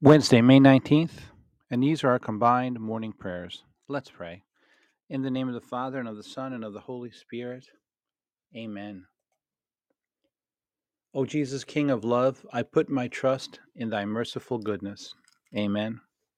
Wednesday, May 19th, and these are our combined morning prayers. Let's pray. In the name of the Father, and of the Son, and of the Holy Spirit, amen. O Jesus, King of love, I put my trust in thy merciful goodness. Amen.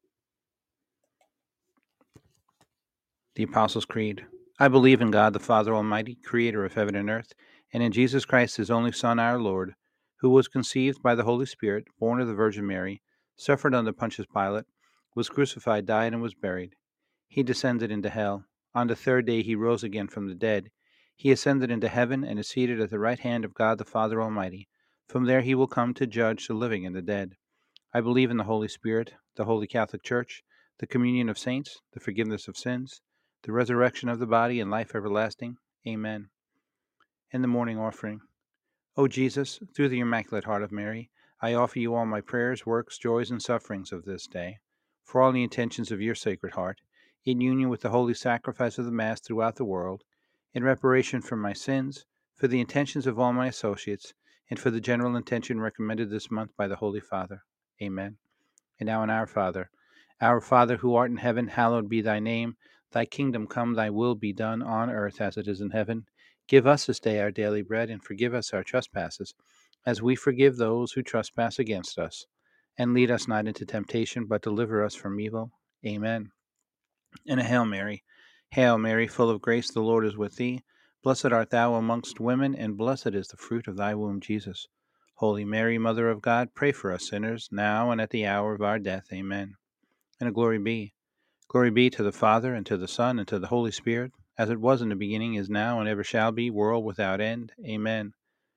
The Apostles' Creed. I believe in God, the Father Almighty, creator of heaven and earth, and in Jesus Christ, his only Son, our Lord, who was conceived by the Holy Spirit, born of the Virgin Mary, suffered under Pontius Pilate, was crucified, died, and was buried. He descended into hell. On the third day he rose again from the dead. He ascended into heaven and is seated at the right hand of God the Father Almighty. From there he will come to judge the living and the dead. I believe in the Holy Spirit, the Holy Catholic Church, the communion of saints, the forgiveness of sins, the resurrection of the body, and life everlasting. Amen. And the morning offering. O Jesus, through the Immaculate Heart of Mary, I offer you all my prayers, works, joys, and sufferings of this day, for all the intentions of your Sacred Heart, in union with the holy sacrifice of the Mass throughout the world, in reparation for my sins, for the intentions of all my associates, and for the general intention recommended this month by the Holy Father. Amen. And now in Our Father who art in heaven, hallowed be thy name. Thy kingdom come, thy will be done on earth as it is in heaven. Give us this day our daily bread, and forgive us our trespasses, as we forgive those who trespass against us. And lead us not into temptation, but deliver us from evil. Amen. And a Hail Mary. Hail Mary, full of grace, the Lord is with thee. Blessed art thou amongst women, and blessed is the fruit of thy womb, Jesus. Holy Mary, Mother of God, pray for us sinners, now and at the hour of our death. Amen. And a glory be. Glory be to the Father, and to the Son, and to the Holy Spirit, as it was in the beginning, is now, and ever shall be, world without end. Amen.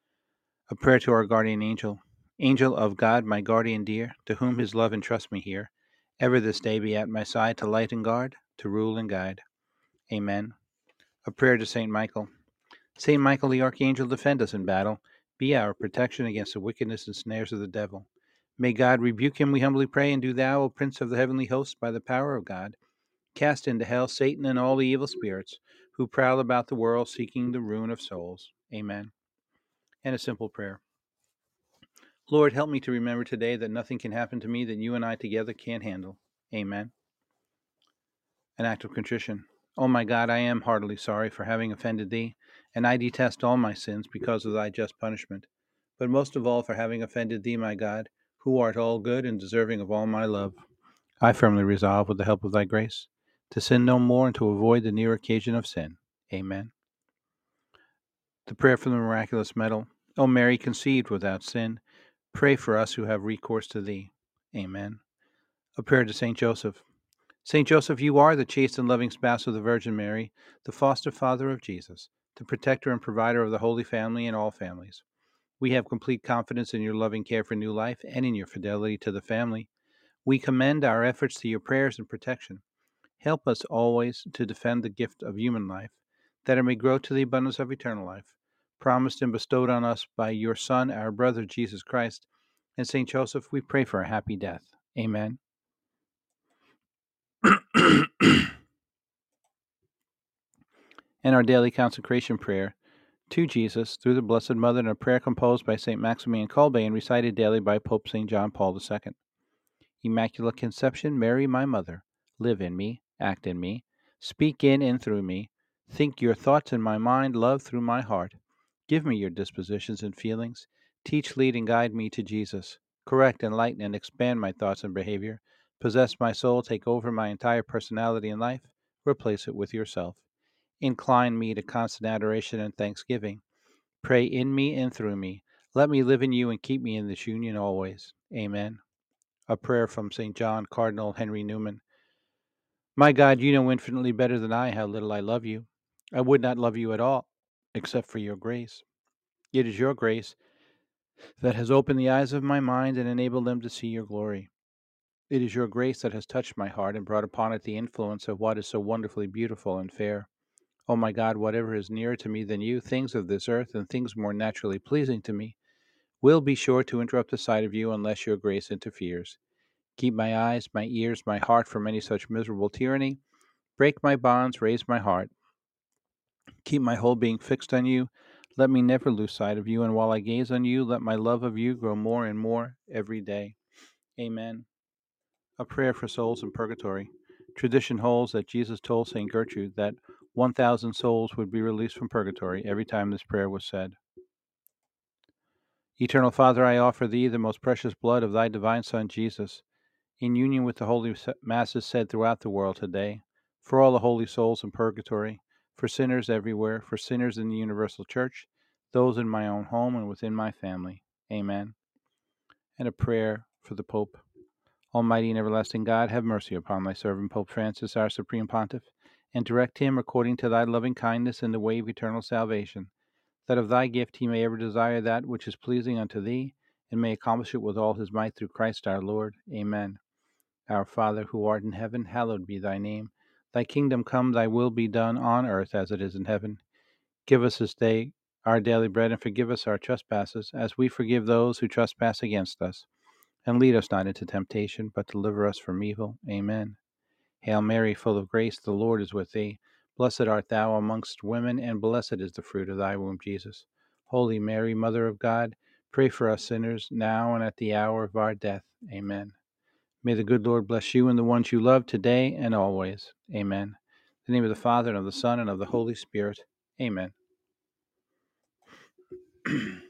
A prayer to our guardian angel. Angel of God, my guardian dear, to whom his love entrusts me here, ever this day be at my side to light and guard, to rule and guide. Amen. A prayer to Saint Michael. Saint Michael the Archangel, defend us in battle. Be our protection against the wickedness and snares of the devil. May God rebuke him, we humbly pray, and do thou, O Prince of the heavenly hosts, by the power of God, cast into hell Satan and all the evil spirits who prowl about the world seeking the ruin of souls. Amen. And a simple prayer. Lord, help me to remember today that nothing can happen to me that you and I together can't handle. Amen. An act of contrition. O my God, I am heartily sorry for having offended thee, and I detest all my sins because of thy just punishment, but most of all for having offended thee, my God, who art all good and deserving of all my love. I firmly resolve, with the help of thy grace, to sin no more and to avoid the near occasion of sin. Amen. The prayer from the miraculous medal. O Mary, conceived without sin, pray for us who have recourse to thee. Amen. A prayer to Saint Joseph. Saint Joseph, you are the chaste and loving spouse of the Virgin Mary, the foster father of Jesus, the protector and provider of the Holy Family and all families. We have complete confidence in your loving care for New Life and in your fidelity to the family. We commend our efforts to your prayers and protection. Help us always to defend the gift of human life, that it may grow to the abundance of eternal life, promised and bestowed on us by your Son, our brother Jesus Christ. And Saint Joseph, we pray for a happy death. Amen. And our daily consecration prayer to Jesus through the Blessed Mother, and a prayer composed by St. Maximilian Kolbe and recited daily by Pope St. John Paul II. Immaculate Conception, Mary, my mother, live in me, act in me, speak in and through me, think your thoughts in my mind, love through my heart. Give me your dispositions and feelings, teach, lead, and guide me to Jesus. Correct, enlighten, and expand my thoughts and behavior. Possess my soul, take over my entire personality and life, replace it with yourself. Incline me to constant adoration and thanksgiving. Pray in me and through me. Let me live in you and keep me in this union always. Amen. A prayer from St. John Cardinal Henry Newman. My God, you know infinitely better than I how little I love you. I would not love you at all, except for your grace. It is your grace that has opened the eyes of my mind and enabled them to see your glory. It is your grace that has touched my heart and brought upon it the influence of what is so wonderfully beautiful and fair. O my God, whatever is nearer to me than you, things of this earth and things more naturally pleasing to me, will be sure to interrupt the sight of you unless your grace interferes. Keep my eyes, my ears, my heart from any such miserable tyranny. Break my bonds, raise my heart. Keep my whole being fixed on you. Let me never lose sight of you, and while I gaze on you, let my love of you grow more and more every day. Amen. A prayer for souls in purgatory. Tradition holds that Jesus told St. Gertrude that 1,000 souls would be released from purgatory every time this prayer was said. Eternal Father, I offer thee the most precious blood of thy divine Son, Jesus, in union with the holy masses said throughout the world today, for all the holy souls in purgatory, for sinners everywhere, for sinners in the universal church, those in my own home and within my family. Amen. And a prayer for the Pope. Almighty and everlasting God, have mercy upon thy servant Pope Francis, our Supreme Pontiff, and direct him according to thy loving kindness in the way of eternal salvation, that of thy gift he may ever desire that which is pleasing unto thee, and may accomplish it with all his might through Christ our Lord. Amen. Our Father, who art in heaven, hallowed be thy name. Thy kingdom come, thy will be done on earth as it is in heaven. Give us this day our daily bread, and forgive us our trespasses, as we forgive those who trespass against us. And lead us not into temptation, but deliver us from evil. Amen. Hail Mary, full of grace, the Lord is with thee. Blessed art thou amongst women, and blessed is the fruit of thy womb, Jesus. Holy Mary, Mother of God, pray for us sinners, now and at the hour of our death. Amen. May the good Lord bless you and the ones you love today and always. Amen. In the name of the Father, and of the Son, and of the Holy Spirit. Amen.